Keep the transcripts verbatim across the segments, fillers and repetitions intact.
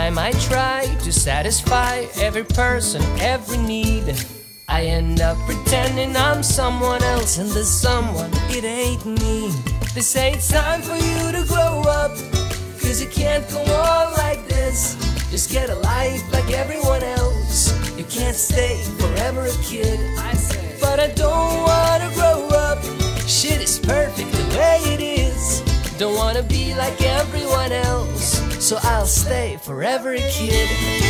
time I try to satisfy every person, every need, I end up pretending I'm someone else, and this someone, it ain't me. They say it's time for you to grow up, cause you can't go on like this. Just get a life like everyone else. You can't stay forever a kid. I say, but I don't wanna grow up. Shit is perfect the way it is. Don't wanna be like everyone else, so I'll stay forever a kid.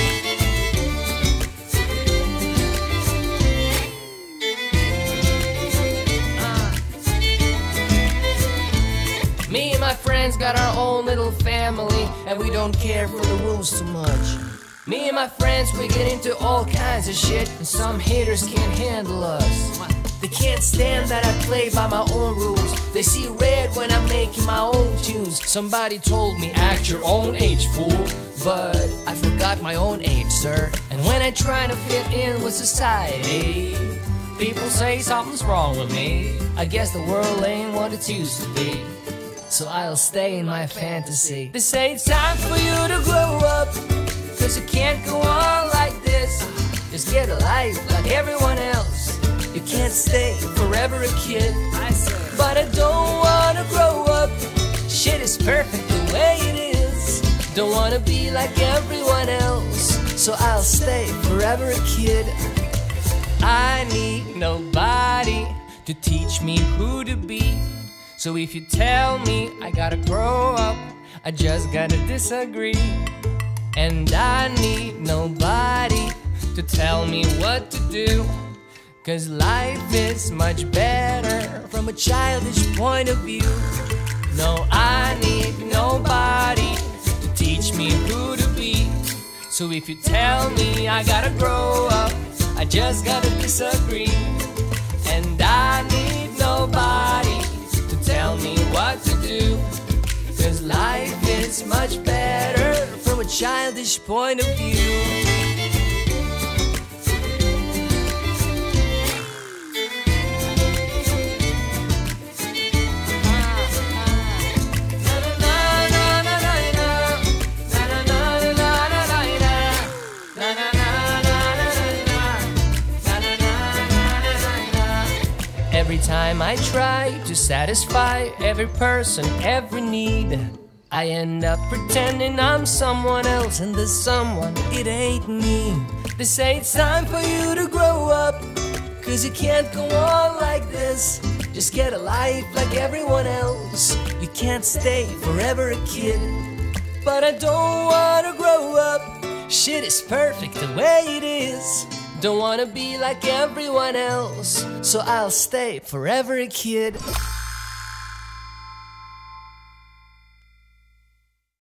uh. Me and my friends got our own little family, and we don't care for the rules too much. Me and my friends, we get into all kinds of shit, and some haters can't handle us. They can't stand that I play by my own rules. They see red when I'm making my own tunes. Somebody told me, act your own age, fool. But I forgot my own age, sir. And when I try to fit in with society, people say something's wrong with me. I guess the world ain't what it used to be, so I'll stay in my fantasy. They say it's time for you to grow up, cause you can't go on like this. Just get a life like everyone else. You can't stay forever a kid. I say, but I don't wanna grow up. Shit is perfect the way it is. Don't wanna be like everyone else, so I'll stay forever a kid. I need nobody to teach me who to be. So if you tell me I gotta grow up, I just gotta disagree. And I need nobody to tell me what to do, cause life is much better from a childish point of view. No, I need nobody to teach me who to be. So if you tell me I gotta grow up, I just gotta disagree. And I need nobody to tell me what to do, cause life is much better from a childish point of view. Every time I try to satisfy every person, every need, I end up pretending I'm someone else, and this someone, it ain't me. They say it's time for you to grow up, cause you can't go on like this. Just get a life like everyone else. You can't stay forever a kid. But I don't wanna grow up. Shit is perfect the way it is. Don't wanna be like everyone else, so I'll stay forever a kid.